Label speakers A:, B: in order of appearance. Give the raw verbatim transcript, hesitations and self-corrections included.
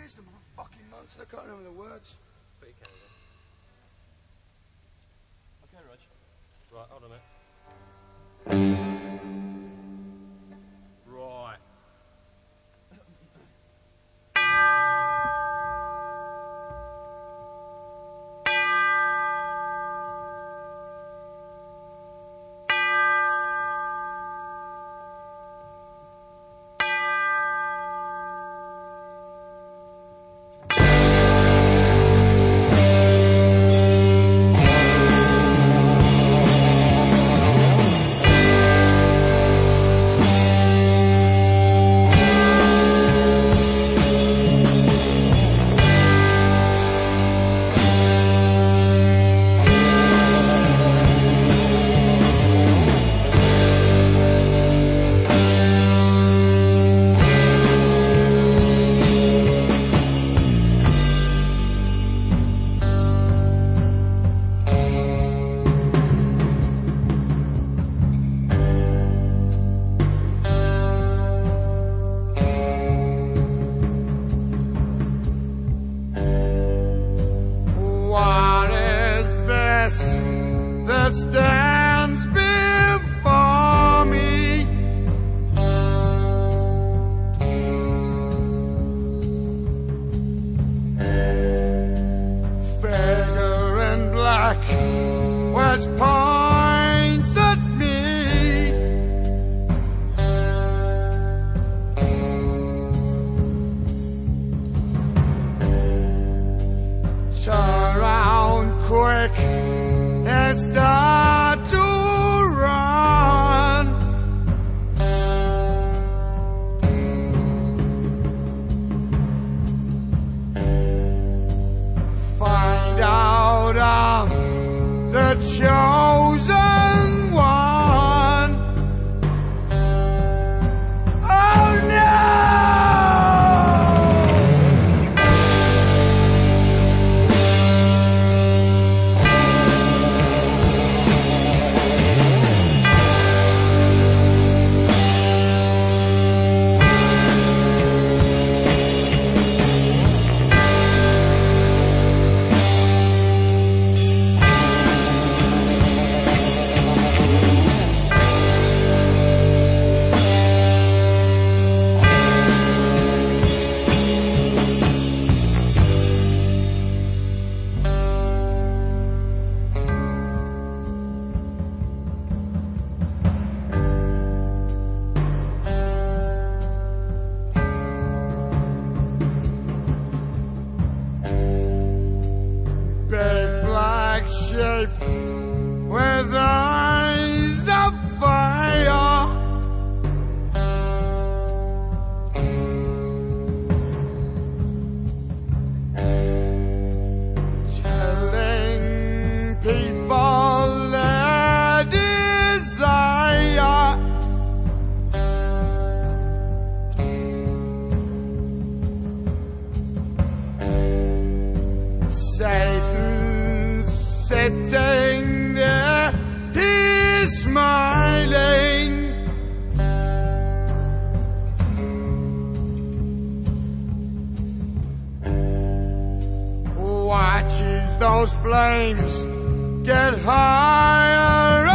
A: wisdom. I'm a fucking monster. I can't remember the words.
B: But you can, then. Okay, Rog. Right, hold on a minute. Right.
A: That stands before me. Figure in black, which points at me. Turn round quick and start to run. Find out I'm the chosen one. Oh no! Shape with eyes of fire, telling people their desire. Satan sitting there, he's smiling. Watches those flames get higher